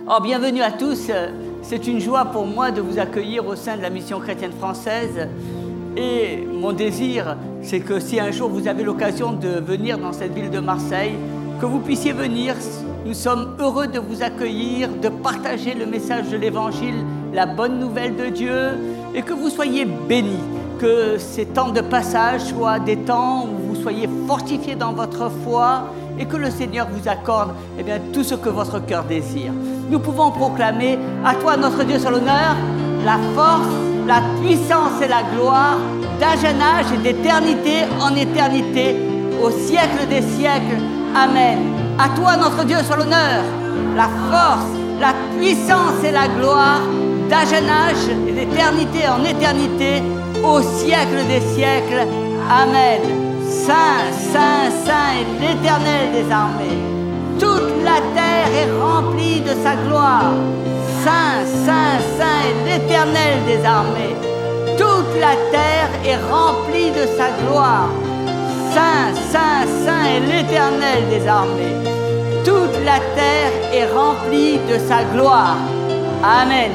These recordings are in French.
Alors, bienvenue à tous. C'est une joie pour moi de vous accueillir au sein de la Mission chrétienne française. Et mon désir, c'est que si un jour vous avez l'occasion de venir dans cette ville de Marseille, que vous puissiez venir. Nous sommes heureux de vous accueillir, de partager le message de l'Évangile, la bonne nouvelle de Dieu, et que vous soyez bénis. Que ces temps de passage soient des temps où vous soyez fortifiés dans votre foi et que le Seigneur vous accorde tout ce que votre cœur désire. Nous pouvons proclamer à toi, notre Dieu, soit l'honneur, la force, la puissance et la gloire, d'âge en âge et d'éternité en éternité, au siècle des siècles. Amen. À toi, notre Dieu, soit l'honneur, la force, la puissance et la gloire, d'âge en âge et d'éternité en éternité, au siècle des siècles. Amen. Saint, Saint, Saint est l'Éternel des armées. Toute la terre est remplie de sa gloire. Saint, Saint, Saint est l'Éternel des armées. Toute la terre est remplie de sa gloire. Saint, Saint, Saint est l'Éternel des armées. Toute la terre est remplie de sa gloire. Amen.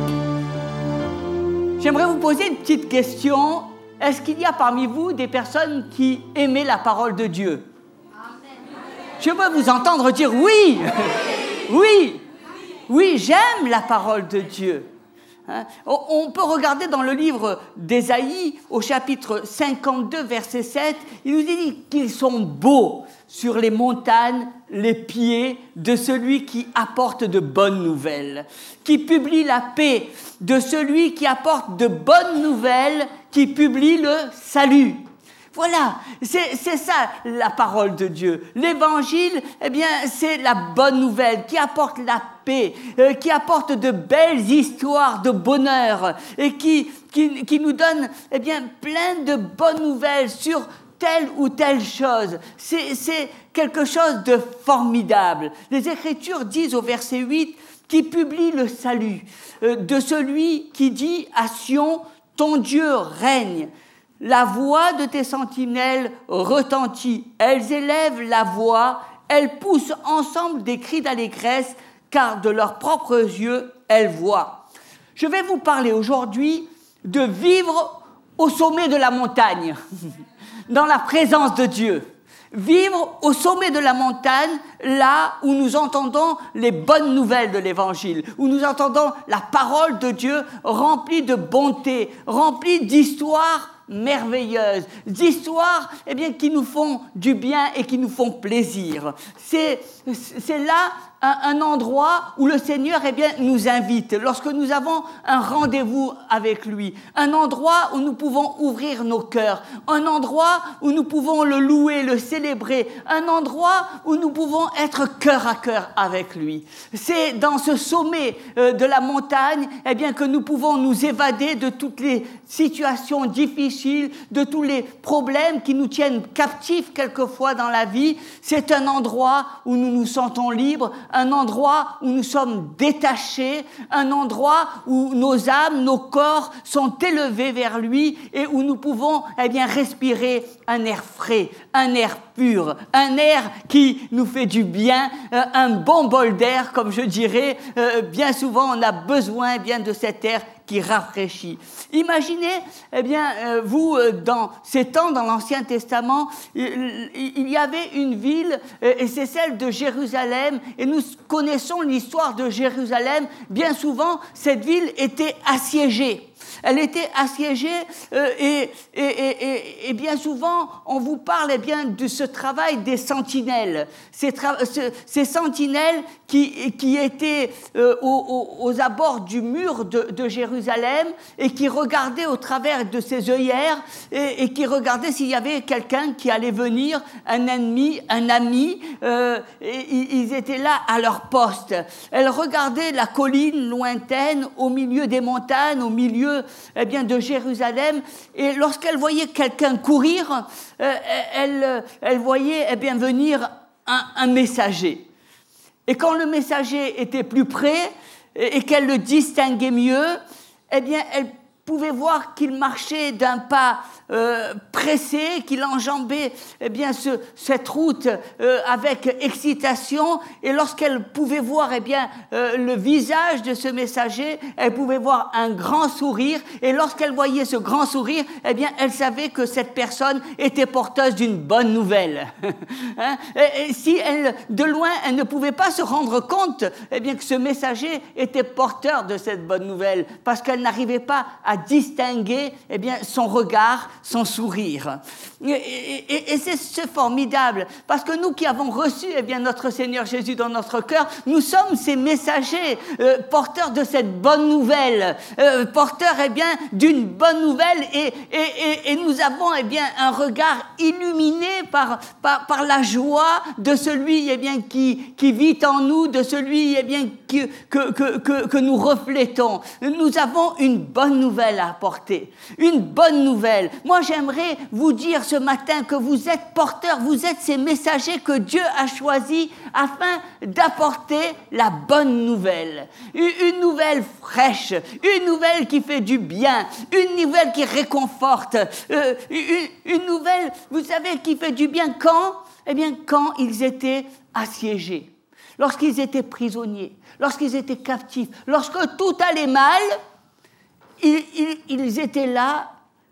J'aimerais vous poser une petite question. Est-ce qu'il y a parmi vous des personnes qui aimaient la parole de Dieu? Amen. Je veux vous entendre dire oui. Oui. Oui, j'aime la parole de Dieu. On peut regarder dans le livre d'Ésaïe, au chapitre 52, verset 7, il nous dit qu'ils sont beaux sur les montagnes les pieds de celui qui apporte de bonnes nouvelles, qui publie la paix, de celui qui apporte de bonnes nouvelles, qui publie le salut. Voilà, c'est ça la parole de Dieu. L'Évangile, c'est la bonne nouvelle qui apporte la paix, qui apporte de belles histoires de bonheur et qui nous donne plein de bonnes nouvelles sur telle ou telle chose. C'est quelque chose de formidable. Les Écritures disent au verset 8 qui publie le salut de celui qui dit à Sion, ton Dieu règne. La voix de tes sentinelles retentit. Elles élèvent la voix, elles poussent ensemble des cris d'allégresse, car de leurs propres yeux, elles voient. Je vais vous parler aujourd'hui de vivre au sommet de la montagne, dans la présence de Dieu. Vivre au sommet de la montagne, là où nous entendons les bonnes nouvelles de l'Évangile, où nous entendons la parole de Dieu remplie de bonté, remplie d'histoires merveilleuses, d'histoires qui nous font du bien et qui nous font plaisir. C'est là un endroit où le Seigneur nous invite, lorsque nous avons un rendez-vous avec lui, un endroit où nous pouvons ouvrir nos cœurs, un endroit où nous pouvons le louer, le célébrer, un endroit où nous pouvons être cœur à cœur avec lui. C'est dans ce sommet de la montagne que nous pouvons nous évader de toutes les situations difficiles, de tous les problèmes qui nous tiennent captifs quelquefois dans la vie. C'est un endroit où nous nous sentons libres, un endroit où nous sommes détachés, un endroit où nos âmes, nos corps sont élevés vers lui et où nous pouvons respirer un air frais, un air pur, un air qui nous fait du bien, un bon bol d'air, comme je dirais. Bien souvent, on a besoin de cet air qui rafraîchit. Imaginez, vous, dans ces temps, dans l'Ancien Testament, il y avait une ville, et c'est celle de Jérusalem, et nous connaissons l'histoire de Jérusalem. Bien souvent, cette ville était assiégée. Elle était assiégée et bien souvent, on vous parle de ce travail des sentinelles. Ces sentinelles qui étaient aux abords du mur de Jérusalem et qui regardaient au travers de ces œillères et qui regardaient s'il y avait quelqu'un qui allait venir, un ennemi, un ami. Ils étaient là à leur poste. Elles regardaient la colline lointaine au milieu des montagnes, au milieu de Jérusalem, et lorsqu'elle voyait quelqu'un courir, elle voyait venir un messager. Et quand le messager était plus près et qu'elle le distinguait mieux, elle pouvait voir qu'il marchait d'un pas pressé, qu'il enjambait cette route avec excitation. Et lorsqu'elle pouvait voir le visage de ce messager, elle pouvait voir un grand sourire. Et lorsqu'elle voyait ce grand sourire, elle savait que cette personne était porteuse d'une bonne nouvelle. Et si de loin, elle ne pouvait pas se rendre compte que ce messager était porteur de cette bonne nouvelle, parce qu'elle n'arrivait pas à distinguer son regard, son sourire. Et c'est formidable, parce que nous qui avons reçu notre Seigneur Jésus dans notre cœur, nous sommes ces messagers, porteurs de cette bonne nouvelle, porteurs d'une bonne nouvelle, et nous avons un regard illuminé par la joie de celui qui vit en nous, de celui que nous reflétons. Nous avons une bonne nouvelle à apporter, une bonne nouvelle. Moi, j'aimerais vous dire ce matin que vous êtes porteurs, vous êtes ces messagers que Dieu a choisis afin d'apporter la bonne nouvelle. Une nouvelle fraîche, une nouvelle qui fait du bien, une nouvelle qui réconforte, une nouvelle, vous savez, qui fait du bien quand ils étaient assiégés, lorsqu'ils étaient prisonniers, lorsqu'ils étaient captifs, lorsque tout allait mal, ils étaient là,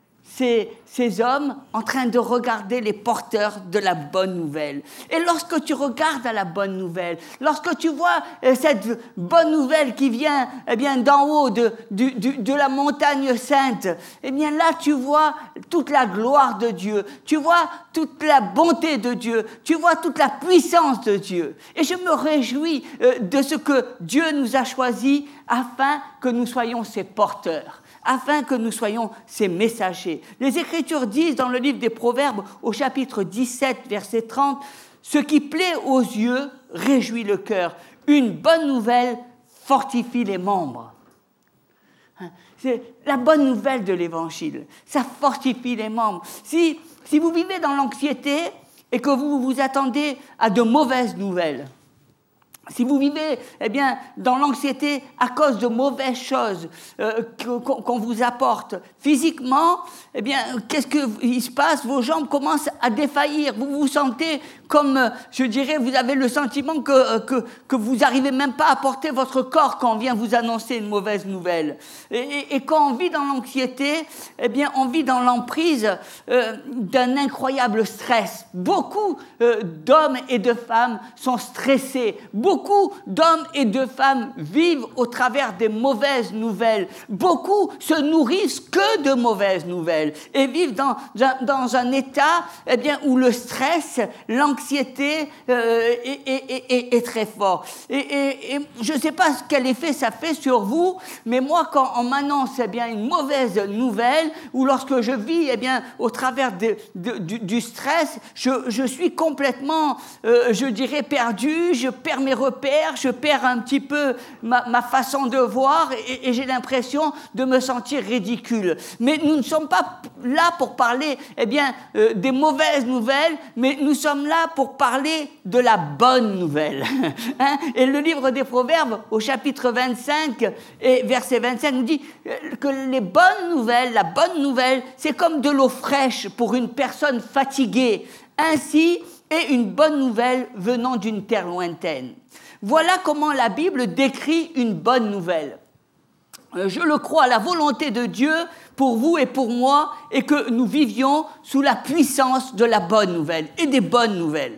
ces hommes, en train de regarder les porteurs de la bonne nouvelle. Et lorsque tu regardes à la bonne nouvelle, lorsque tu vois cette bonne nouvelle qui vient d'en haut de la montagne sainte, là tu vois toute la gloire de Dieu, tu vois toute la bonté de Dieu, tu vois toute la puissance de Dieu. Et je me réjouis de ce que Dieu nous a choisis afin que nous soyons ses porteurs, afin que nous soyons ses messagers. Les Écritures disent dans le livre des Proverbes, au chapitre 17, verset 30, « Ce qui plaît aux yeux réjouit le cœur. Une bonne nouvelle fortifie les membres. » C'est la bonne nouvelle de l'Évangile. Ça fortifie les membres. Si vous vivez dans l'anxiété et que vous vous attendez à de mauvaises nouvelles, si vous vivez dans l'anxiété à cause de mauvaises choses qu'on vous apporte physiquement, qu'est-ce qu'il se passe? Vos jambes commencent à défaillir. Vous vous sentez comme, je dirais, vous avez le sentiment que vous n'arrivez même pas à porter votre corps quand on vient vous annoncer une mauvaise nouvelle. Et quand on vit dans l'anxiété, on vit dans l'emprise d'un incroyable stress. Beaucoup d'hommes et de femmes sont stressés. Beaucoup d'hommes et de femmes vivent au travers des mauvaises nouvelles. Beaucoup se nourrissent que de mauvaises nouvelles et vivent dans un état où le stress, l'anxiété est très fort. Et je ne sais pas quel effet ça fait sur vous, mais moi, quand on m'annonce une mauvaise nouvelle, ou lorsque je vis au travers du stress, je suis complètement, je dirais, perdu, je perds mes repères, je perds un petit peu ma façon de voir et j'ai l'impression de me sentir ridicule. Mais nous ne sommes pas là pour parler des mauvaises nouvelles, mais nous sommes là pour parler de la bonne nouvelle. Et le livre des Proverbes, au chapitre 25 et verset 25, nous dit que les bonnes nouvelles, la bonne nouvelle, c'est comme de l'eau fraîche pour une personne fatiguée. Ainsi est une bonne nouvelle venant d'une terre lointaine. Voilà comment la Bible décrit une bonne nouvelle. Je le crois, la volonté de Dieu pour vous et pour moi est que nous vivions sous la puissance de la bonne nouvelle et des bonnes nouvelles.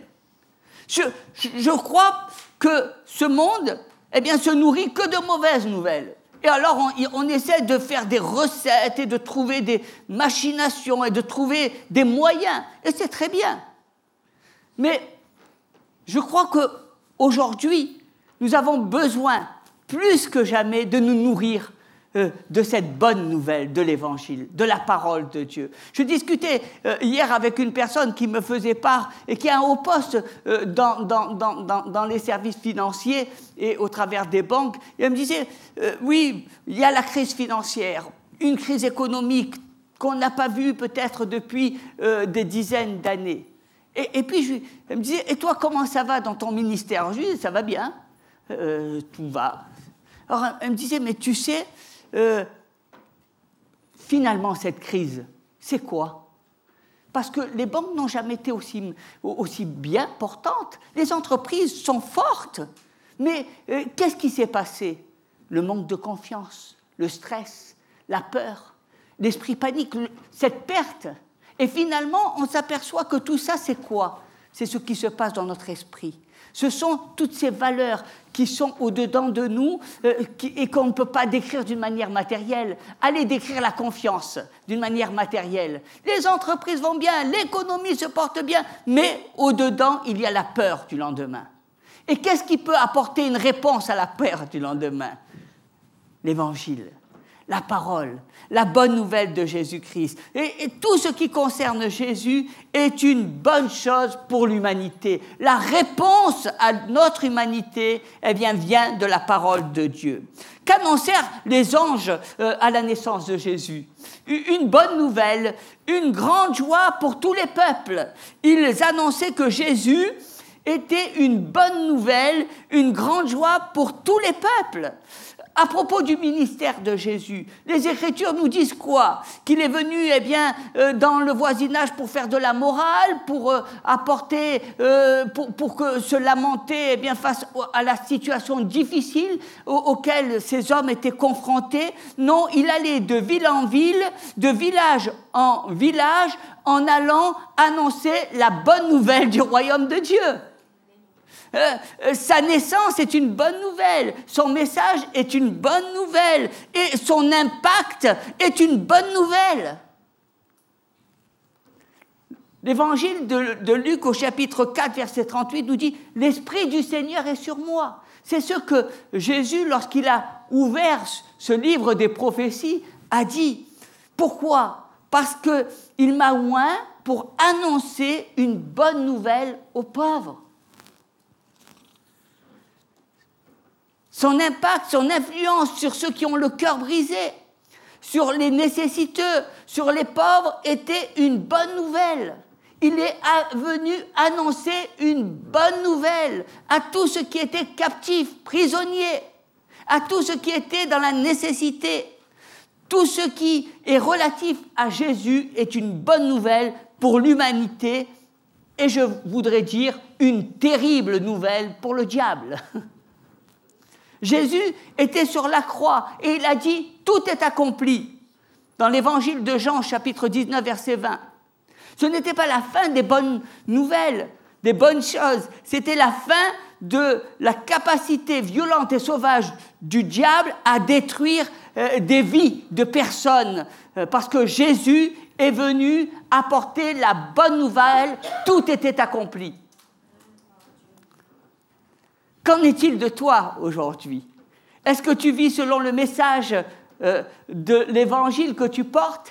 Je crois que ce monde se nourrit que de mauvaises nouvelles. Et alors on essaie de faire des recettes et de trouver des machinations et de trouver des moyens. Et c'est très bien. Mais je crois qu'aujourd'hui, nous avons besoin, plus que jamais, de nous nourrir de cette bonne nouvelle de l'Évangile, de la parole de Dieu. Je discutais hier avec une personne qui me faisait part et qui a un haut poste dans les services financiers et au travers des banques. Et elle me disait, oui, il y a la crise financière, une crise économique qu'on n'a pas vue peut-être depuis des dizaines d'années. Et puis, elle me disait, et toi, comment ça va dans ton ministère? Je lui disais, ça va bien, tout va. Alors, elle me disait, mais tu sais, finalement, cette crise, c'est quoi? Parce que les banques n'ont jamais été aussi bien portantes. Les entreprises sont fortes. Mais qu'est-ce qui s'est passé? Le manque de confiance, le stress, la peur, l'esprit panique, cette perte. Et finalement, on s'aperçoit que tout ça, c'est quoi? C'est ce qui se passe dans notre esprit. Ce sont toutes ces valeurs qui sont au-dedans de nous et qu'on ne peut pas décrire d'une manière matérielle. Allez décrire la confiance d'une manière matérielle. Les entreprises vont bien, l'économie se porte bien, mais au-dedans, il y a la peur du lendemain. Et qu'est-ce qui peut apporter une réponse à la peur du lendemain? L'Évangile, la parole, la bonne nouvelle de Jésus-Christ. Et tout ce qui concerne Jésus est une bonne chose pour l'humanité. La réponse à notre humanité, eh bien, vient de la parole de Dieu. Qu'annoncèrent les anges à la naissance de Jésus? Une bonne nouvelle, une grande joie pour tous les peuples. Ils annonçaient que Jésus était une bonne nouvelle, une grande joie pour tous les peuples. À propos du ministère de Jésus, les Écritures nous disent quoi? Qu'il est venu, eh bien, dans le voisinage pour faire de la morale, pour apporter, pour que se lamenter, eh bien, face à la situation difficile auquel ces hommes étaient confrontés. Non, il allait de ville en ville, de village en village, en allant annoncer la bonne nouvelle du royaume de Dieu. Sa naissance est une bonne nouvelle, son message est une bonne nouvelle et son impact est une bonne nouvelle. L'évangile de Luc au chapitre 4, verset 38 nous dit « L'Esprit du Seigneur est sur moi ». C'est ce que Jésus, lorsqu'il a ouvert ce livre des prophéties, a dit. Pourquoi? Parce qu'il m'a oint pour annoncer une bonne nouvelle aux pauvres. Son impact, son influence sur ceux qui ont le cœur brisé, sur les nécessiteux, sur les pauvres, était une bonne nouvelle. Il est venu annoncer une bonne nouvelle à tous ceux qui étaient captifs, prisonniers, à tous ceux qui étaient dans la nécessité. Tout ce qui est relatif à Jésus est une bonne nouvelle pour l'humanité et je voudrais dire une terrible nouvelle pour le diable. Jésus était sur la croix et il a dit « Tout est accompli » dans l'évangile de Jean, chapitre 19, verset 20. Ce n'était pas la fin des bonnes nouvelles, des bonnes choses, c'était la fin de la capacité violente et sauvage du diable à détruire des vies de personnes, parce que Jésus est venu apporter la bonne nouvelle, tout était accompli. Qu'en est-il de toi aujourd'hui? Est-ce que tu vis selon le message de l'évangile que tu portes?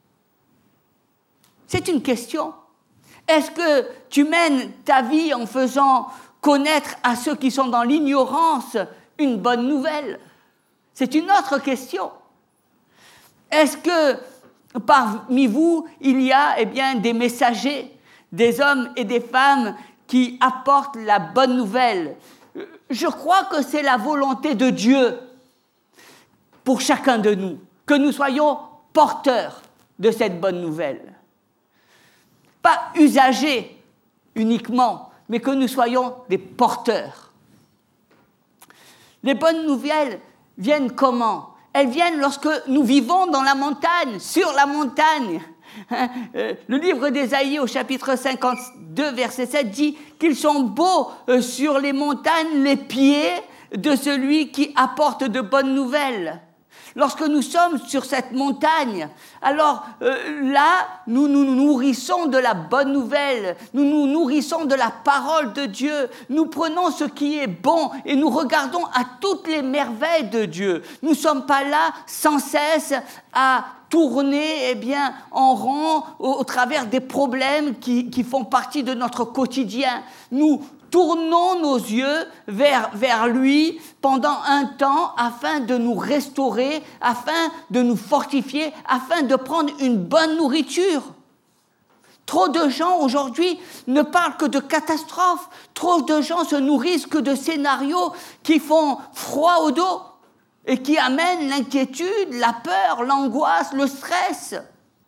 C'est une question. Est-ce que tu mènes ta vie en faisant connaître à ceux qui sont dans l'ignorance une bonne nouvelle? C'est une autre question. Est-ce que parmi vous, il y a des messagers, des hommes et des femmes qui apportent la bonne nouvelle? Je crois que c'est la volonté de Dieu pour chacun de nous, que nous soyons porteurs de cette bonne nouvelle. Pas usagers uniquement, mais que nous soyons des porteurs. Les bonnes nouvelles viennent comment? Elles viennent lorsque nous vivons dans la montagne, sur la montagne. Le livre d'Ésaïe au chapitre 52, verset 7 dit qu'ils sont beaux sur les montagnes les pieds de celui qui apporte de bonnes nouvelles. Lorsque nous sommes sur cette montagne, alors là, nous nous nourrissons de la bonne nouvelle, nous nous nourrissons de la parole de Dieu, nous prenons ce qui est bon et nous regardons à toutes les merveilles de Dieu. Nous ne sommes pas là sans cesse à tourner en rond au travers des problèmes qui font partie de notre quotidien. Nous tournons nos yeux vers lui pendant un temps afin de nous restaurer, afin de nous fortifier, afin de prendre une bonne nourriture. Trop de gens aujourd'hui ne parlent que de catastrophes. Trop de gens se nourrissent que de scénarios qui font froid au dos et qui amènent l'inquiétude, la peur, l'angoisse, le stress.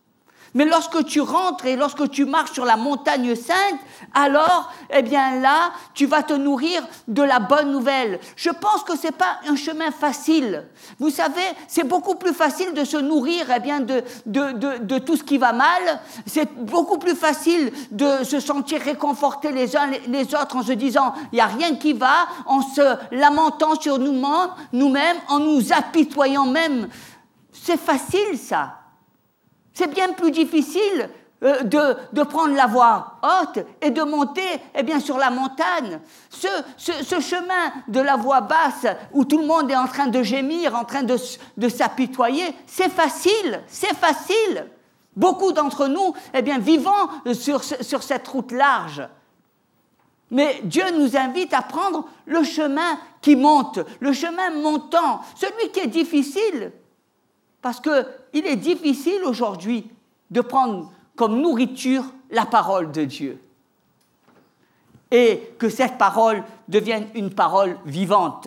Mais lorsque tu rentres et lorsque tu marches sur la montagne sainte, alors, eh bien là, tu vas te nourrir de la bonne nouvelle. Je pense que ce n'est pas un chemin facile. Vous savez, c'est beaucoup plus facile de se nourrir eh bien, de tout ce qui va mal. C'est beaucoup plus facile de se sentir réconfortés les uns les autres en se disant « il n'y a rien qui va », en se lamentant sur nous-mêmes, en nous apitoyant même. C'est facile, ça. C'est bien plus difficile de prendre la voie haute et de monter eh bien, sur la montagne. Ce chemin de la voie basse où tout le monde est en train de gémir, en train de s'apitoyer, c'est facile, c'est facile. Beaucoup d'entre nous eh bien, vivons sur cette route large. Mais Dieu nous invite à prendre le chemin qui monte, le chemin montant, celui qui est difficile. Parce qu'il est difficile aujourd'hui de prendre comme nourriture la parole de Dieu. Et que cette parole devienne une parole vivante.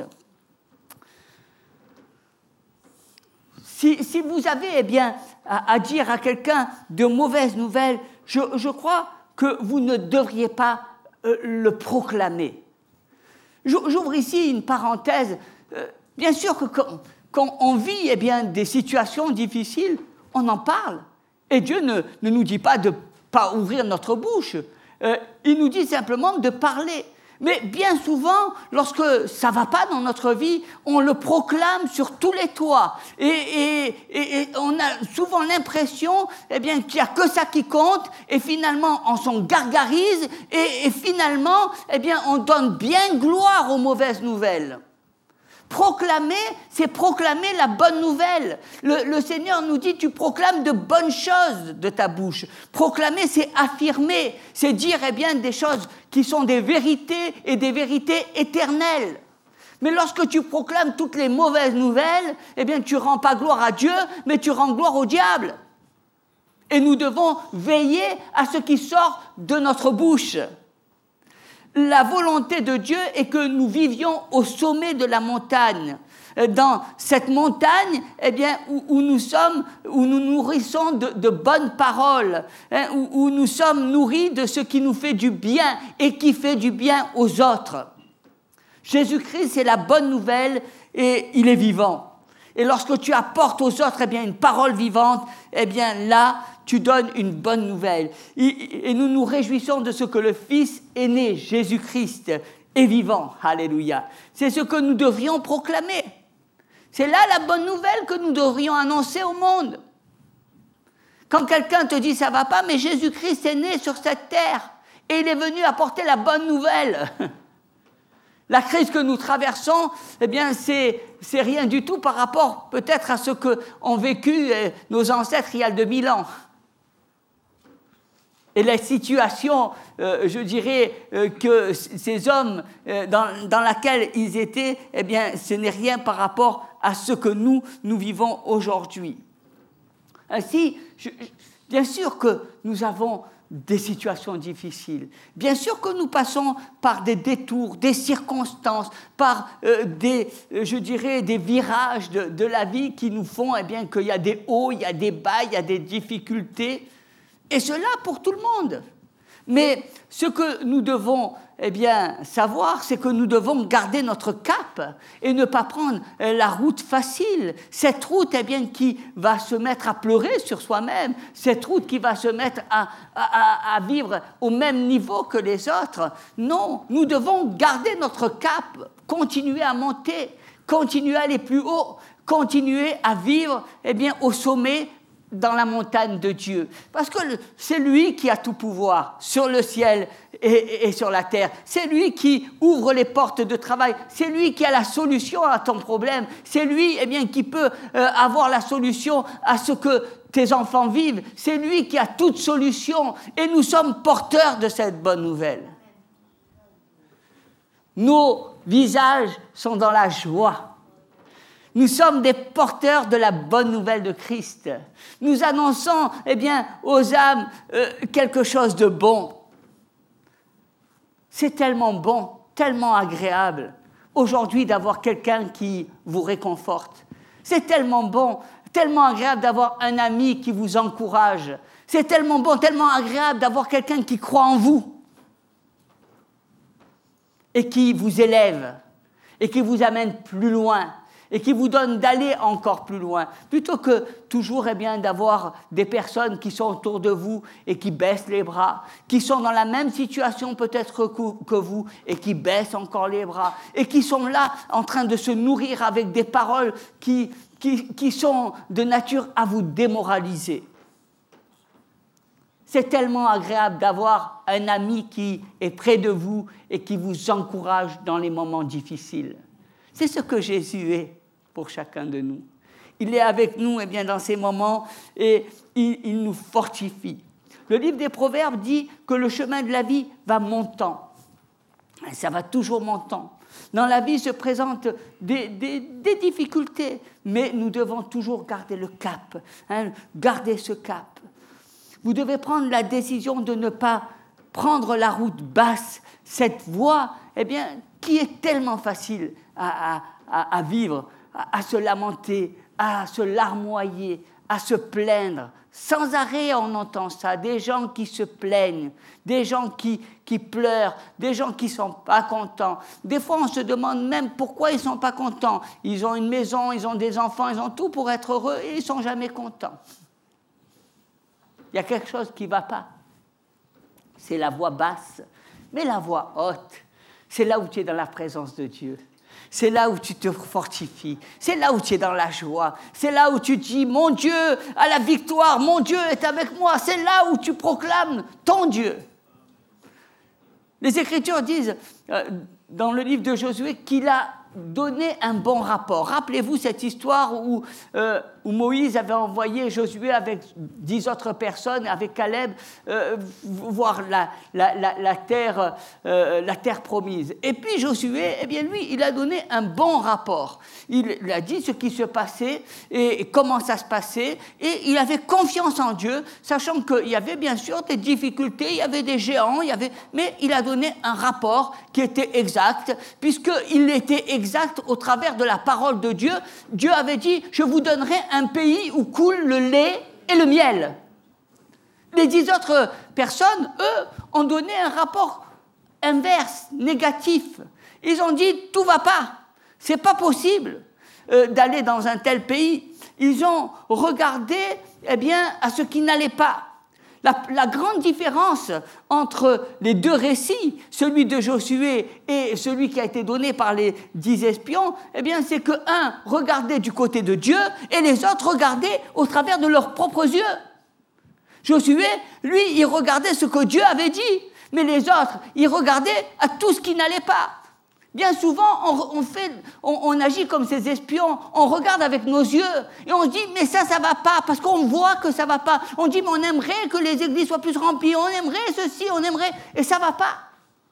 Si vous avez eh bien, à dire à quelqu'un de mauvaises nouvelles, je crois que vous ne devriez pas le proclamer. J'ouvre ici une parenthèse. Bien sûr que quand on vit eh bien, des situations difficiles, on en parle. Et Dieu ne nous dit pas de ne pas ouvrir notre bouche. Il nous dit simplement de parler. Mais bien souvent, lorsque ça ne va pas dans notre vie, on le proclame sur tous les toits. Et on a souvent l'impression eh bien, qu'il n'y a que ça qui compte. Et finalement, on s'en gargarise. Et finalement, eh bien, on donne bien gloire aux mauvaises nouvelles. Proclamer, c'est proclamer la bonne nouvelle. Le Seigneur nous dit, tu proclames de bonnes choses de ta bouche. Proclamer, c'est affirmer, c'est dire eh bien, des choses qui sont des vérités et des vérités éternelles. Mais lorsque tu proclames toutes les mauvaises nouvelles, eh bien, tu ne rends pas gloire à Dieu, mais tu rends gloire au diable. Et nous devons veiller à ce qui sort de notre bouche. La volonté de Dieu est que nous vivions au sommet de la montagne. Dans cette montagne, eh bien, où nous nous nourrissons de bonnes paroles, hein, où nous sommes nourris de ce qui nous fait du bien et qui fait du bien aux autres. Jésus-Christ, c'est la bonne nouvelle et il est vivant. Et lorsque tu apportes aux autres eh bien, une parole vivante, eh bien là, tu donnes une bonne nouvelle. Et nous nous réjouissons de ce que le Fils est né, Jésus-Christ, est vivant. Alléluia. C'est ce que nous devrions proclamer. C'est là la bonne nouvelle que nous devrions annoncer au monde. Quand quelqu'un te dit « ça ne va pas », mais Jésus-Christ est né sur cette terre et il est venu apporter la bonne nouvelle. La crise que nous traversons, eh bien, c'est rien du tout par rapport peut-être à ce qu'ont vécu nos ancêtres il y a 2000 ans. Et la situation, je dirais, que ces hommes, dans laquelle ils étaient, eh bien, ce n'est rien par rapport à ce que nous vivons aujourd'hui. Ainsi, bien sûr que nous avons des situations difficiles. Bien sûr que nous passons par des détours, des circonstances, par des virages de la vie qui nous font eh bien, qu'il y a des hauts, il y a des bas, il y a des difficultés. Et cela pour tout le monde. Mais ce que nous devons eh bien, savoir, c'est que nous devons garder notre cap et ne pas prendre la route facile. Cette route eh bien, qui va se mettre à pleurer sur soi-même, cette route qui va se mettre à vivre au même niveau que les autres. Non, nous devons garder notre cap, continuer à monter, continuer à aller plus haut, continuer à vivre eh bien, au sommet dans la montagne de Dieu. Parce que c'est lui qui a tout pouvoir sur le ciel et sur la terre. C'est lui qui ouvre les portes de travail. C'est lui qui a la solution à ton problème. C'est lui eh bien, qui peut avoir la solution à ce que tes enfants vivent. C'est lui qui a toute solution. Et nous sommes porteurs de cette bonne nouvelle. Nos visages sont dans la joie. Nous sommes des porteurs de la bonne nouvelle de Christ. Nous annonçons eh bien, aux âmes quelque chose de bon. C'est tellement bon, tellement agréable aujourd'hui d'avoir quelqu'un qui vous réconforte. C'est tellement bon, tellement agréable d'avoir un ami qui vous encourage. C'est tellement bon, tellement agréable d'avoir quelqu'un qui croit en vous et qui vous élève et qui vous amène plus loin et qui vous donne d'aller encore plus loin, plutôt que toujours d'avoir des personnes qui sont autour de vous et qui baissent les bras, qui sont dans la même situation peut-être que vous et qui baissent encore les bras et qui sont là en train de se nourrir avec des paroles qui sont de nature à vous démoraliser. C'est tellement agréable d'avoir un ami qui est près de vous et qui vous encourage dans les moments difficiles. C'est ce que Jésus est pour chacun de nous. Il est avec nous dans ces moments et il nous fortifie. Le livre des Proverbes dit que le chemin de la vie va montant. Et ça va toujours montant. Dans la vie se présentent des difficultés, mais nous devons toujours garder le cap, garder ce cap. Vous devez prendre la décision de ne pas prendre la route basse, cette voie qui est tellement facile à vivre, à se lamenter, à se larmoyer, à se plaindre. Sans arrêt, on entend ça, des gens qui se plaignent, des gens qui pleurent, des gens qui ne sont pas contents. Des fois, on se demande même pourquoi ils ne sont pas contents. Ils ont une maison, ils ont des enfants, ils ont tout pour être heureux et ils ne sont jamais contents. Il y a quelque chose qui ne va pas. C'est la voix basse. Mais la voix haute, c'est là où tu es dans la présence de Dieu. C'est là où tu te fortifies. C'est là où tu es dans la joie. C'est là où tu dis, mon Dieu a la victoire, mon Dieu est avec moi. C'est là où tu proclames ton Dieu. Les Écritures disent, dans le livre de Josué, qu'il a donné un bon rapport. Rappelez-vous cette histoire où Moïse avait envoyé Josué avec 10 autres personnes, avec Caleb, voir la terre promise. Et puis Josué, lui, il a donné un bon rapport. Il a dit ce qui se passait et comment ça se passait, et il avait confiance en Dieu, sachant qu'il y avait bien sûr des difficultés, il y avait des géants, mais il a donné un rapport qui était exact, puisqu'il était exact au travers de la parole de Dieu. Dieu avait dit, je vous donnerai un pays où coule le lait et le miel. Les 10 autres personnes, eux, ont donné un rapport inverse, négatif. Ils ont dit, tout ne va pas, c'est pas possible d'aller dans un tel pays. Ils ont regardé à ce qui n'allait pas. La grande différence entre les deux récits, celui de Josué et celui qui a été donné par les 10 espions, c'est que un regardait du côté de Dieu et les autres regardaient au travers de leurs propres yeux. Josué, lui, il regardait ce que Dieu avait dit, mais les autres, ils regardaient à tout ce qui n'allait pas. Bien souvent, on agit comme ces espions, on regarde avec nos yeux et on se dit « mais ça va pas » parce qu'on voit que ça va pas. On dit « mais on aimerait que les églises soient plus remplies, on aimerait ceci, on aimerait… » et ça va pas.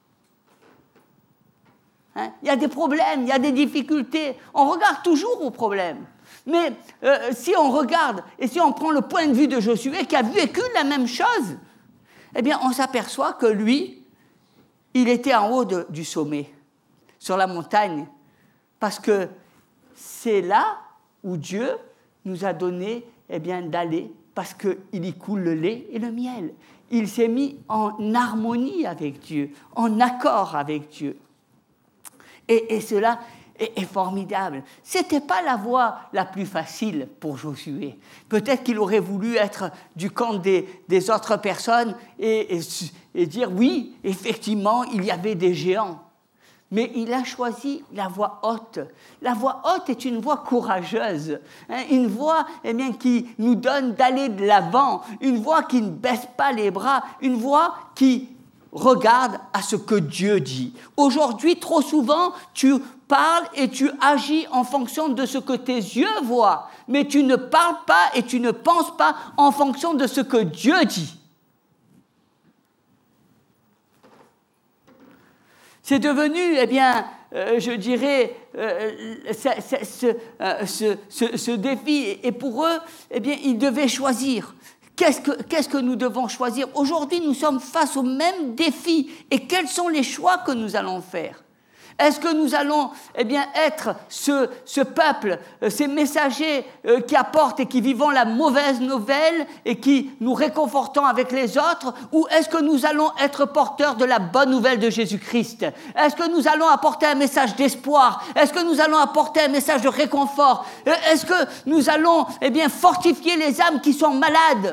Il y a des problèmes, il y a des difficultés. On regarde toujours aux problèmes. Mais si on regarde et si on prend le point de vue de Josué qui a vécu la même chose, on s'aperçoit que lui, il était en haut du sommet, sur la montagne, parce que c'est là où Dieu nous a donné d'aller, parce qu'il y coule le lait et le miel. Il s'est mis en harmonie avec Dieu, en accord avec Dieu. Et cela est formidable. Ce n'était pas la voie la plus facile pour Josué. Peut-être qu'il aurait voulu être du camp des autres personnes et dire oui, effectivement, il y avait des géants. Mais il a choisi la voie haute. La voie haute est une voie courageuse, une voie qui nous donne d'aller de l'avant, une voie qui ne baisse pas les bras, une voie qui regarde à ce que Dieu dit. Aujourd'hui, trop souvent, tu parles et tu agis en fonction de ce que tes yeux voient, mais tu ne parles pas et tu ne penses pas en fonction de ce que Dieu dit. C'est devenu, je dirais, ce défi. Et pour eux, ils devaient choisir. Qu'est-ce que nous devons choisir ? Aujourd'hui, nous sommes face au même défi. Et quels sont les choix que nous allons faire ? Est-ce que nous allons être ce peuple, ces messagers qui apportent et qui vivons la mauvaise nouvelle et qui nous réconfortons avec les autres, ou est-ce que nous allons être porteurs de la bonne nouvelle de Jésus-Christ? Est-ce que nous allons apporter un message d'espoir? Est-ce que nous allons apporter un message de réconfort? Est-ce que nous allons fortifier les âmes qui sont malades?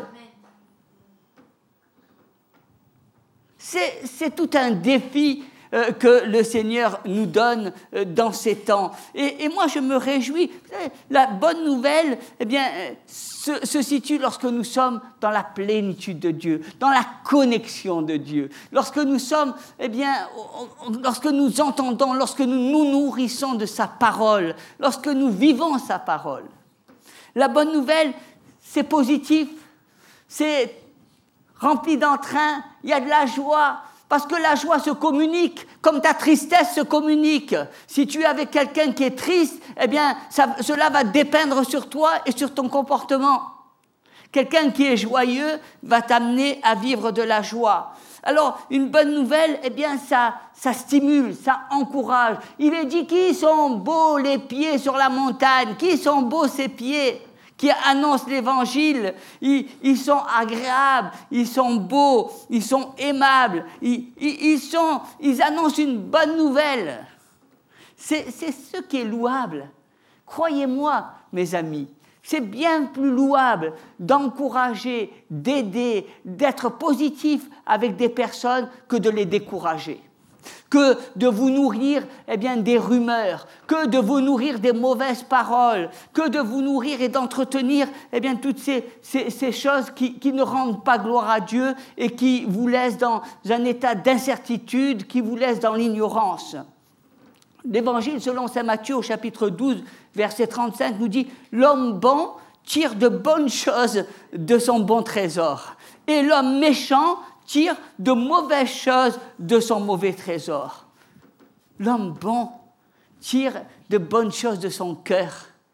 C'est tout un défi que le Seigneur nous donne dans ces temps. Et moi, je me réjouis. La bonne nouvelle, se situe lorsque nous sommes dans la plénitude de Dieu, dans la connexion de Dieu. Lorsque nous sommes, lorsque nous entendons, lorsque nous nous nourrissons de sa parole, lorsque nous vivons sa parole. La bonne nouvelle, c'est positif, c'est rempli d'entrain, il y a de la joie, parce que la joie se communique, comme ta tristesse se communique. Si tu es avec quelqu'un qui est triste, cela va dépeindre sur toi et sur ton comportement. Quelqu'un qui est joyeux va t'amener à vivre de la joie. Alors, une bonne nouvelle, ça stimule, ça encourage. Il est dit, qui sont beaux les pieds sur la montagne, qui sont beaux ces pieds qui annoncent l'évangile, ils sont agréables, ils sont beaux, ils sont aimables, ils annoncent une bonne nouvelle. C'est ce qui est louable. Croyez-moi, mes amis, c'est bien plus louable d'encourager, d'aider, d'être positif avec des personnes que de les décourager. Que de vous nourrir des rumeurs, que de vous nourrir des mauvaises paroles, que de vous nourrir et d'entretenir toutes ces choses qui ne rendent pas gloire à Dieu et qui vous laissent dans un état d'incertitude, qui vous laissent dans l'ignorance. L'Évangile selon saint Matthieu au chapitre 12, verset 35 nous dit « L'homme bon tire de bonnes choses de son bon trésor, et l'homme méchant tire de mauvaises choses de son mauvais trésor. » L'homme bon tire de bonnes choses de son cœur.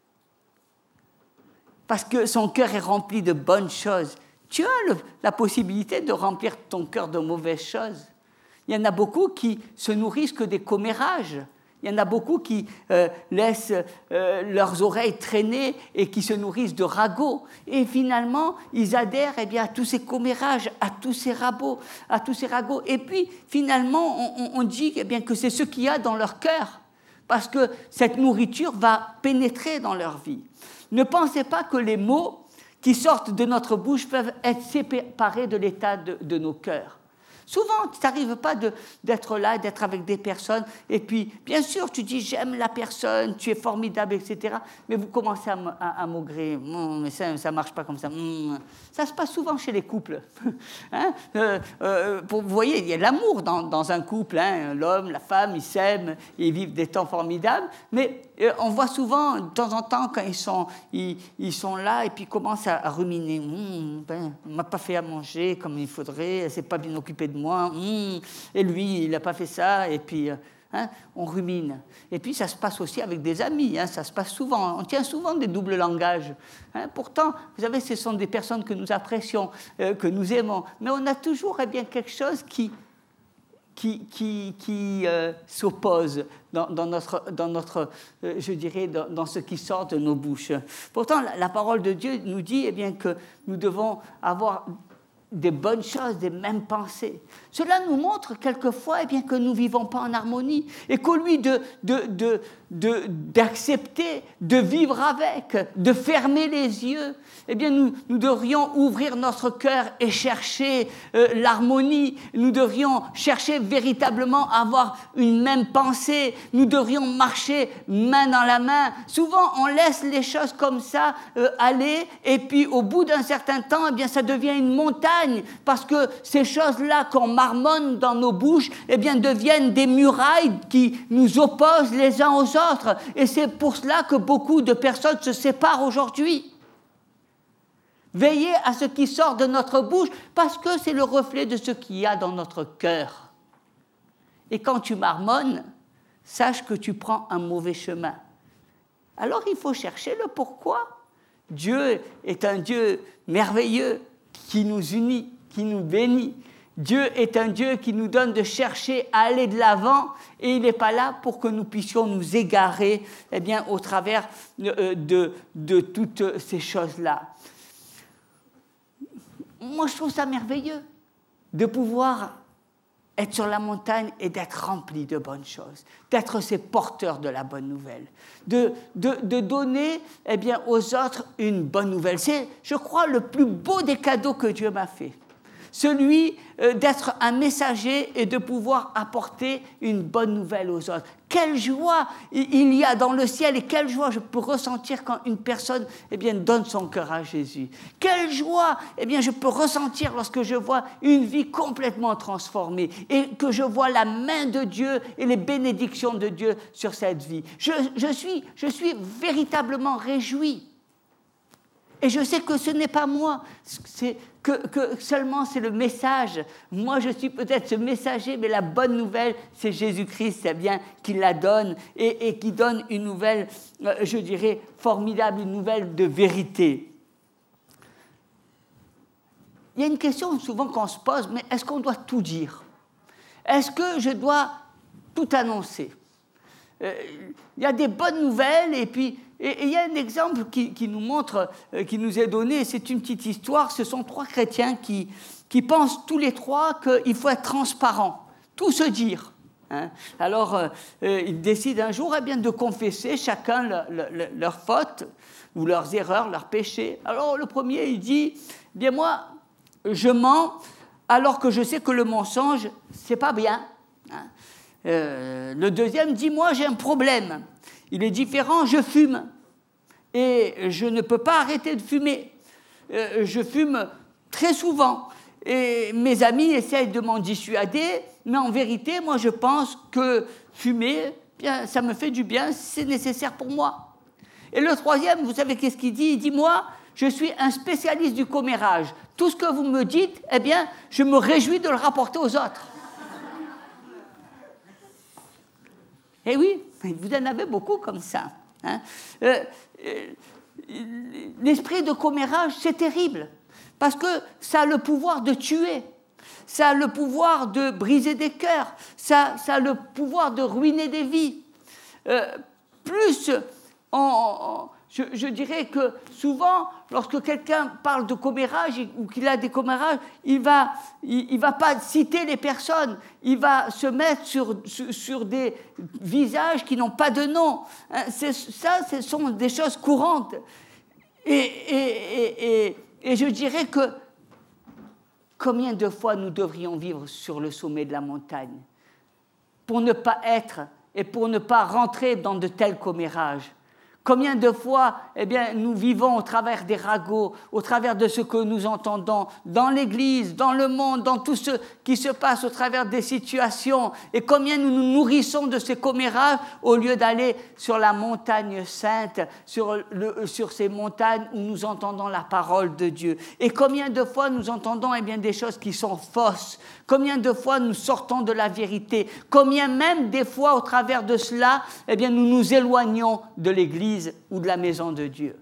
Parce que son cœur est rempli de bonnes choses. Tu as la possibilité de remplir ton cœur de mauvaises choses. Il y en a beaucoup qui se nourrissent que des commérages. Il y en a beaucoup qui laissent leurs oreilles traîner et qui se nourrissent de ragots. Et finalement, ils adhèrent à tous ces commérages, à tous ces ragots. Et puis, finalement, on dit que c'est ce qu'il y a dans leur cœur. Parce que cette nourriture va pénétrer dans leur vie. Ne pensez pas que les mots qui sortent de notre bouche peuvent être séparés de l'état de nos cœurs. Souvent, ça n'arrive pas d'être là, d'être avec des personnes, et puis, bien sûr, tu dis « j'aime la personne, tu es formidable, etc. » Mais vous commencez à maugrer. Mais ça ne marche pas comme ça. Ça se passe souvent chez les couples. Vous voyez, il y a de l'amour dans un couple. L'homme, la femme, ils s'aiment, ils vivent des temps formidables. Mais on voit souvent, de temps en temps, quand ils sont là, et puis ils commencent à ruminer. On ne m'a pas fait à manger comme il faudrait, elle ne s'est pas bien occupée de moi, et lui, il n'a pas fait ça, et puis on rumine. Et puis ça se passe aussi avec des amis, ça se passe souvent, on tient souvent des doubles langages. Pourtant, vous savez, ce sont des personnes que nous apprécions, que nous aimons, mais on a toujours quelque chose qui s'oppose dans notre je dirais, dans ce qui sort de nos bouches. Pourtant, la parole de Dieu nous dit que nous devons avoir des bonnes choses, des mêmes pensées. Cela nous montre quelquefois que nous ne vivons pas en harmonie et qu'au lieu d'accepter, de vivre avec, de fermer les yeux, nous devrions ouvrir notre cœur et chercher l'harmonie. Nous devrions chercher véritablement à avoir une même pensée. Nous devrions marcher main dans la main. Souvent, on laisse les choses comme ça aller et puis au bout d'un certain temps, ça devient une montagne parce que ces choses-là qu'on marmonne dans nos bouches deviennent des murailles qui nous opposent les uns aux autres. Et c'est pour cela que beaucoup de personnes se séparent aujourd'hui. Veillez à ce qui sort de notre bouche parce que c'est le reflet de ce qu'il y a dans notre cœur. Et quand tu marmonnes, sache que tu prends un mauvais chemin. Alors il faut chercher le pourquoi. Dieu est un Dieu merveilleux qui nous unit, qui nous bénit. Dieu est un Dieu qui nous donne de chercher à aller de l'avant et il n'est pas là pour que nous puissions nous égarer au travers de toutes ces choses-là. Moi, je trouve ça merveilleux de pouvoir être sur la montagne et d'être rempli de bonnes choses, d'être ces porteurs de la bonne nouvelle, de donner aux autres une bonne nouvelle. C'est, je crois, le plus beau des cadeaux que Dieu m'a fait. Celui d'être un messager et de pouvoir apporter une bonne nouvelle aux autres. Quelle joie il y a dans le ciel et quelle joie je peux ressentir quand une personne donne son cœur à Jésus. Quelle joie je peux ressentir lorsque je vois une vie complètement transformée et que je vois la main de Dieu et les bénédictions de Dieu sur cette vie. Je suis véritablement réjoui. Et je sais que ce n'est pas moi, c'est que seulement c'est le message. Moi, je suis peut-être ce messager, mais la bonne nouvelle, c'est Jésus-Christ, c'est bien qui la donne et qui donne une nouvelle, je dirais, formidable, une nouvelle de vérité. Il y a une question souvent qu'on se pose, mais est-ce qu'on doit tout dire? Est-ce que je dois tout annoncer? Il y a des bonnes nouvelles et puis il y a un exemple qui nous montre, qui nous est donné, c'est une petite histoire, ce sont 3 chrétiens qui pensent tous les 3 qu'il faut être transparent, tout se dire. Hein. Alors, ils décident un jour de confesser chacun leurs fautes ou leurs erreurs, leurs péchés. Alors, le premier, il dit, bien moi, je mens alors que je sais que le mensonge, c'est pas bien. Hein. Le deuxième dit, moi j'ai un problème, il est différent, je fume et je ne peux pas arrêter de fumer, je fume très souvent et mes amis essayent de m'en dissuader, mais en vérité moi je pense que fumer, bien, ça me fait du bien, c'est nécessaire pour moi. Et le troisième, vous savez qu'est-ce qu'il dit? Il dit, moi je suis un spécialiste du commérage, tout ce que vous me dites, je me réjouis de le rapporter aux autres. Eh oui, vous en avez beaucoup comme ça. Hein. L'esprit de commérage, c'est terrible, parce que ça a le pouvoir de tuer, ça a le pouvoir de briser des cœurs, ça a le pouvoir de ruiner des vies. Je dirais que souvent, lorsque quelqu'un parle de commérage ou qu'il a des commérages, il va pas citer les personnes, il va se mettre sur des visages qui n'ont pas de nom. Ce sont des choses courantes. Et je dirais que combien de fois nous devrions vivre sur le sommet de la montagne pour ne pas être et pour ne pas rentrer dans de tels commérages. Combien de fois nous vivons au travers des ragots, au travers de ce que nous entendons dans l'Église, dans le monde, dans tout ce qui se passe au travers des situations, et combien nous nous nourrissons de ces commérages au lieu d'aller sur la montagne sainte, sur ces montagnes où nous entendons la parole de Dieu. Et combien de fois nous entendons des choses qui sont fausses, combien de fois nous sortons de la vérité, combien même des fois au travers de cela, nous nous éloignons de l'Église ou de la maison de Dieu.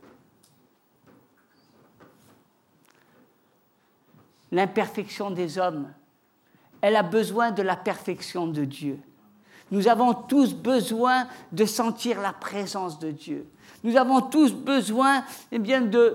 L'imperfection des hommes, elle a besoin de la perfection de Dieu. Nous avons tous besoin de sentir la présence de Dieu. Nous avons tous besoin de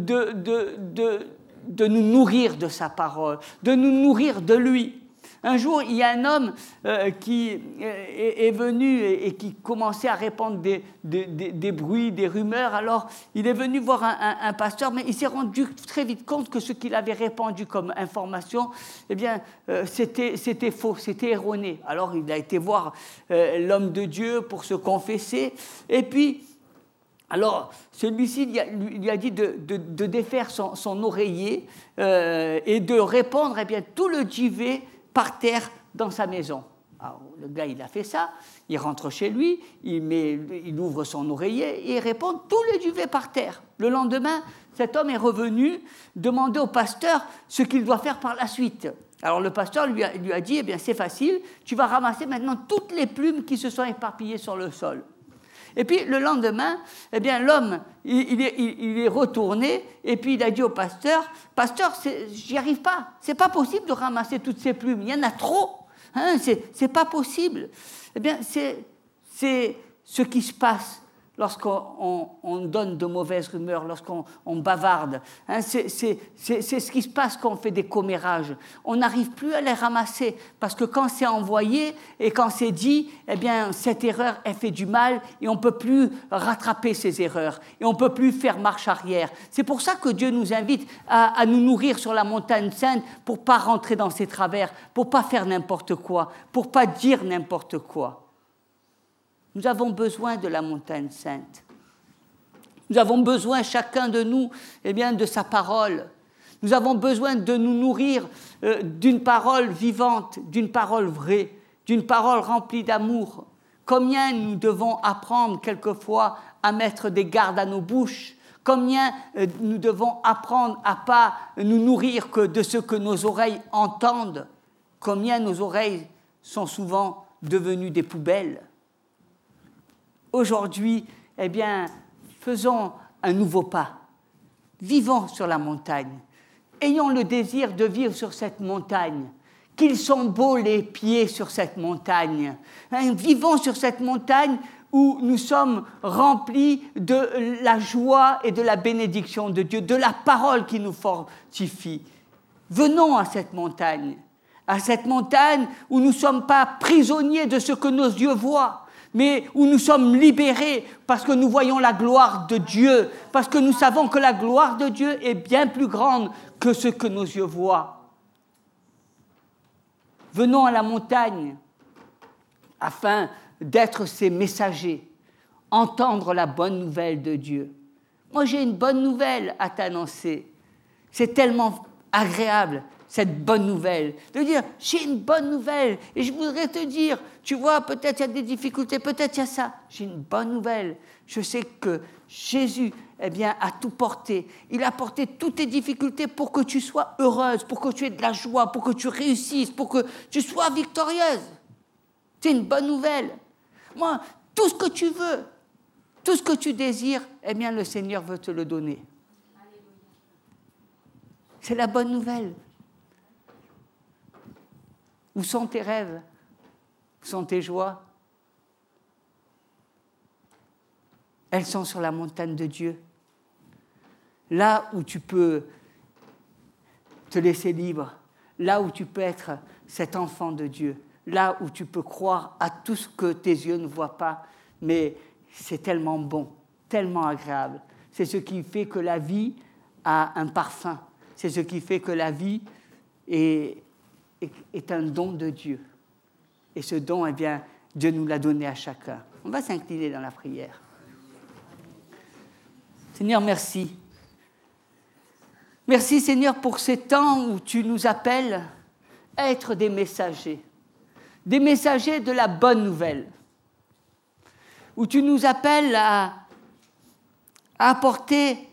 nous nourrir de sa parole, de nous nourrir de lui. Un jour, il y a un homme qui est venu et qui commençait à répandre des bruits, des rumeurs. Alors, il est venu voir un pasteur, mais il s'est rendu très vite compte que ce qu'il avait répandu comme information, c'était faux, c'était erroné. Alors, il a été voir l'homme de Dieu pour se confesser. Et puis, alors, celui-ci lui a dit de défaire son oreiller et de répandre tout le duvet par terre dans sa maison. Alors, le gars, il a fait ça, il rentre chez lui, il ouvre son oreiller et il répand tout le duvet par terre. Le lendemain, cet homme est revenu demander au pasteur ce qu'il doit faire par la suite. Alors le pasteur lui a dit, c'est facile, tu vas ramasser maintenant toutes les plumes qui se sont éparpillées sur le sol. Et puis le lendemain, eh bien, l'homme, il est retourné et puis il a dit au pasteur, « Pasteur, j'y arrive pas, c'est pas possible de ramasser toutes ces plumes, il y en a trop, hein, c'est pas possible. » Eh bien, c'est ce qui se passe lorsqu'on donne de mauvaises rumeurs, lorsqu'on bavarde. Hein, c'est ce qui se passe quand on fait des commérages. On n'arrive plus à les ramasser, parce que quand c'est envoyé et quand c'est dit, eh bien, cette erreur, elle fait du mal et on ne peut plus rattraper ces erreurs et on ne peut plus faire marche arrière. C'est pour ça que Dieu nous invite à nous nourrir sur la montagne sainte pour ne pas rentrer dans ses travers, pour ne pas faire n'importe quoi, pour ne pas dire n'importe quoi. Nous avons besoin de la montagne sainte. Nous avons besoin, chacun de nous, eh bien, de sa parole. Nous avons besoin de nous nourrir d'une parole vivante, d'une parole vraie, d'une parole remplie d'amour. Combien nous devons apprendre quelquefois à mettre des gardes à nos bouches. Combien nous devons apprendre à ne pas nous nourrir que de ce que nos oreilles entendent. Combien nos oreilles sont souvent devenues des poubelles. Aujourd'hui, eh bien, faisons un nouveau pas. Vivons sur la montagne. Ayons le désir de vivre sur cette montagne. Qu'ils sont beaux les pieds sur cette montagne. Hein, vivons sur cette montagne où nous sommes remplis de la joie et de la bénédiction de Dieu, de la parole qui nous fortifie. Venons à cette montagne où nous ne sommes pas prisonniers de ce que nos yeux voient, mais où nous sommes libérés parce que nous voyons la gloire de Dieu, parce que nous savons que la gloire de Dieu est bien plus grande que ce que nos yeux voient. Venons à la montagne afin d'être ses messagers, entendre la bonne nouvelle de Dieu. Moi, j'ai une bonne nouvelle à t'annoncer. C'est tellement agréable, cette bonne nouvelle, de dire, j'ai une bonne nouvelle, et je voudrais te dire, tu vois, peut-être il y a des difficultés, peut-être il y a ça, j'ai une bonne nouvelle. Je sais que Jésus, eh bien, a tout porté. Il a porté toutes tes difficultés pour que tu sois heureuse, pour que tu aies de la joie, pour que tu réussisses, pour que tu sois victorieuse. C'est une bonne nouvelle. Moi, tout ce que tu veux, tout ce que tu désires, eh bien, le Seigneur veut te le donner. C'est la bonne nouvelle. Où sont tes rêves? Où sont tes joies? Elles sont sur la montagne de Dieu. Là où tu peux te laisser libre, là où tu peux être cet enfant de Dieu, là où tu peux croire à tout ce que tes yeux ne voient pas, mais c'est tellement bon, tellement agréable. C'est ce qui fait que la vie a un parfum. C'est ce qui fait que la vie est un don de Dieu. Et ce don, eh bien, Dieu nous l'a donné à chacun. On va s'incliner dans la prière. Seigneur, merci. Merci, Seigneur, pour ces temps où tu nous appelles à être des messagers de la bonne nouvelle, où tu nous appelles à apporter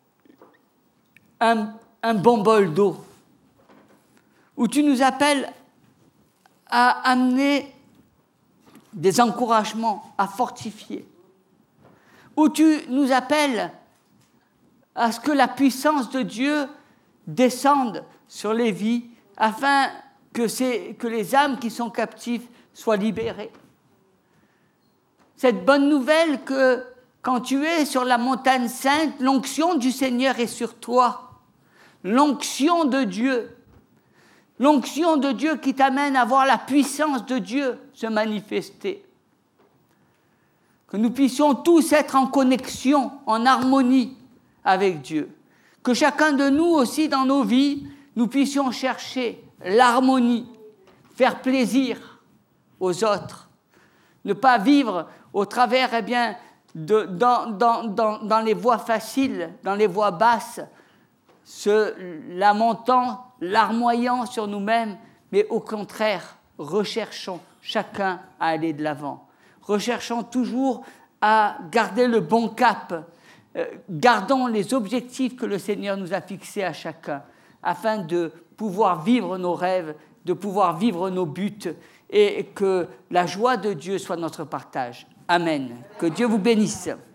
un bon bol d'eau, où tu nous appelles à amener des encouragements, à fortifier, où tu nous appelles à ce que la puissance de Dieu descende sur les vies afin que les âmes qui sont captives soient libérées. Cette bonne nouvelle que quand tu es sur la montagne sainte, l'onction du Seigneur est sur toi. L'onction de Dieu qui t'amène à voir la puissance de Dieu se manifester. Que nous puissions tous être en connexion, en harmonie avec Dieu. Que chacun de nous aussi dans nos vies, nous puissions chercher l'harmonie, faire plaisir aux autres. Ne pas vivre au travers, eh bien, dans les voies faciles, dans les voies basses, se lamentant, larmoyant sur nous-mêmes, mais au contraire, recherchons chacun à aller de l'avant. Recherchons toujours à garder le bon cap. Gardons les objectifs que le Seigneur nous a fixés à chacun, afin de pouvoir vivre nos rêves, de pouvoir vivre nos buts, et que la joie de Dieu soit notre partage. Amen. Que Dieu vous bénisse.